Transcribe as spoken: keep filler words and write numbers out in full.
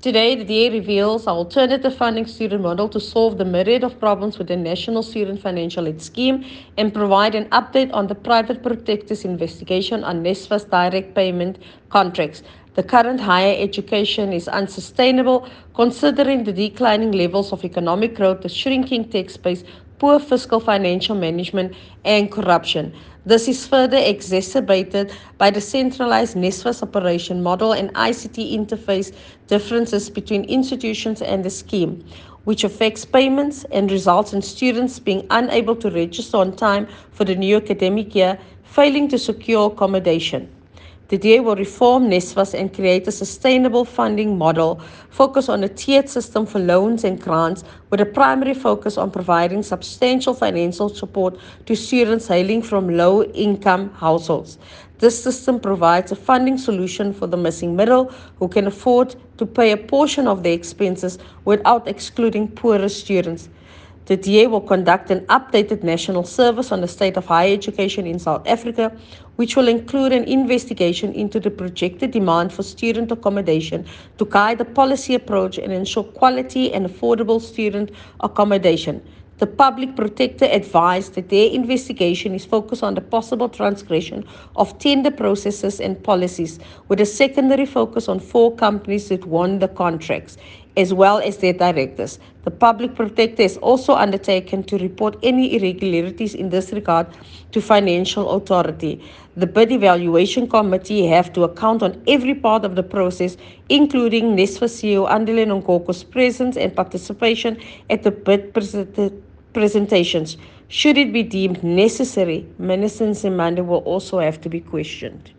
Today, the D A reveals our alternative funding student model to solve the myriad of problems with the National Student Financial Aid Scheme and provide an update on the private protector's investigation on NSFAS direct payment contracts. The current higher education is unsustainable considering the declining levels of economic growth, the shrinking tax base, poor fiscal financial management, and corruption. This is further exacerbated by the centralized NSFAS operation model and I C T interface differences between institutions and the scheme, which affects payments and results in students being unable to register on time for the new academic year, failing to secure accommodation. The D A will reform NSFAS and create a sustainable funding model focused on a tiered system for loans and grants with a primary focus on providing substantial financial support to students hailing from low-income households. This system provides a funding solution for the missing middle who can afford to pay a portion of their expenses without excluding poorer students. The D A will conduct an updated national service on the state of higher education in South Africa, which will include an investigation into the projected demand for student accommodation to guide the policy approach and ensure quality and affordable student accommodation. The public protector advised that their investigation is focused on the possible transgression of tender processes and policies, with a secondary focus on four companies that won the contracts, as well as their directors. The public protector has also undertaken to report any irregularities in this regard to financial authority. The bid evaluation committee have to account on every part of the process, including NSFAS C E O Andile Nonkoko's presence and participation at the bid present- presentations. Should it be deemed necessary, Minister Nzimande will also have to be questioned.